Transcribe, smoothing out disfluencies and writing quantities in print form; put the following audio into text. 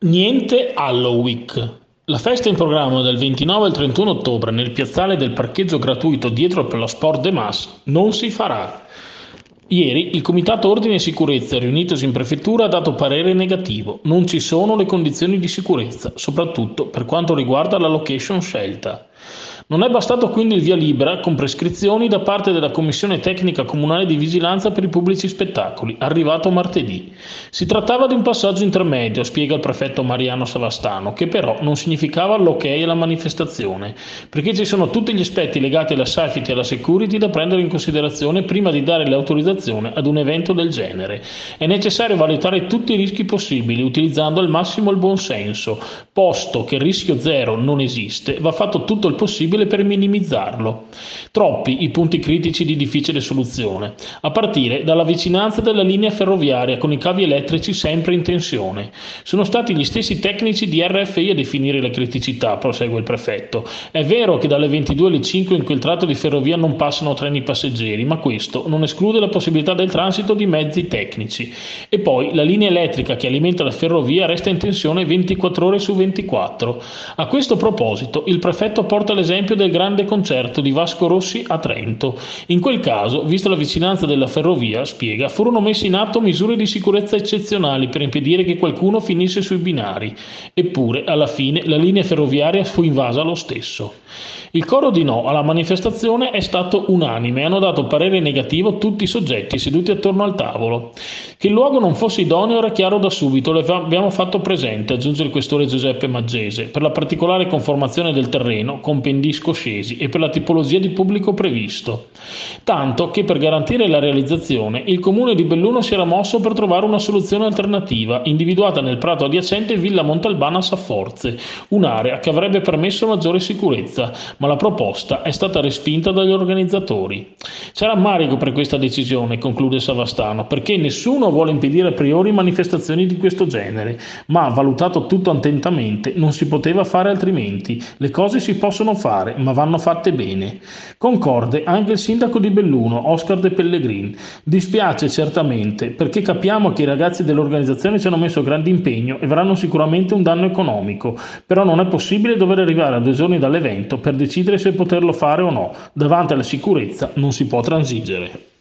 Niente Halloween. La festa in programma del 29 al 31 ottobre nel piazzale del parcheggio gratuito dietro per lo Sport de Mas non si farà. Ieri il Comitato Ordine e Sicurezza riunitosi in prefettura ha dato parere negativo. Non ci sono le condizioni di sicurezza, soprattutto per quanto riguarda la location scelta. Non è bastato quindi il via libera con prescrizioni da parte della Commissione Tecnica Comunale di Vigilanza per i Pubblici Spettacoli, arrivato martedì. Si trattava di un passaggio intermedio, spiega il prefetto Mariano Savastano, che però non significava l'ok alla manifestazione, perché ci sono tutti gli aspetti legati alla safety e alla security da prendere in considerazione prima di dare l'autorizzazione ad un evento del genere. È necessario valutare tutti i rischi possibili, utilizzando al massimo il buonsenso. Posto che il rischio zero non esiste, va fatto tutto il possibile per minimizzarlo. Troppi i punti critici di difficile soluzione, a partire dalla vicinanza della linea ferroviaria con i cavi elettrici sempre in tensione. Sono stati gli stessi tecnici di RFI a definire le criticità, prosegue il prefetto. È vero che dalle 22 alle 5 in quel tratto di ferrovia non passano treni passeggeri, ma questo non esclude la possibilità del transito di mezzi tecnici. E poi la linea elettrica che alimenta la ferrovia resta in tensione 24 ore su 24. A questo proposito, il prefetto porta l'esempio del grande concerto di Vasco Rossi a Trento. In quel caso, vista la vicinanza della ferrovia, spiega, furono messe in atto misure di sicurezza eccezionali per impedire che qualcuno finisse sui binari. Eppure, alla fine, la linea ferroviaria fu invasa lo stesso. Il coro di no alla manifestazione è stato unanime e hanno dato parere negativo tutti i soggetti seduti attorno al tavolo. Che il luogo non fosse idoneo era chiaro da subito, lo abbiamo fatto presente, aggiunge il questore Giuseppe Maggese, per la particolare conformazione del terreno con pendii scoscesi e per la tipologia di pubblico previsto. Tanto che per garantire la realizzazione il comune di Belluno si era mosso per trovare una soluzione alternativa, individuata nel prato adiacente Villa Montalbana Safforze, un'area che avrebbe permesso maggiore sicurezza, ma la proposta è stata respinta dagli organizzatori. C'è rammarico per questa decisione, conclude Savastano, perché nessuno vuole impedire a priori manifestazioni di questo genere, ma valutato tutto attentamente non si poteva fare altrimenti. Le cose si possono fare, ma vanno fatte bene. Concorde anche il sindaco di Belluno, Oscar De Pellegrin. Dispiace certamente, perché capiamo che i ragazzi dell'organizzazione ci hanno messo grande impegno e avranno sicuramente un danno economico, però non è possibile dover arrivare a 2 giorni dall'evento per decidere se poterlo fare o no. Davanti alla sicurezza non si può transigere.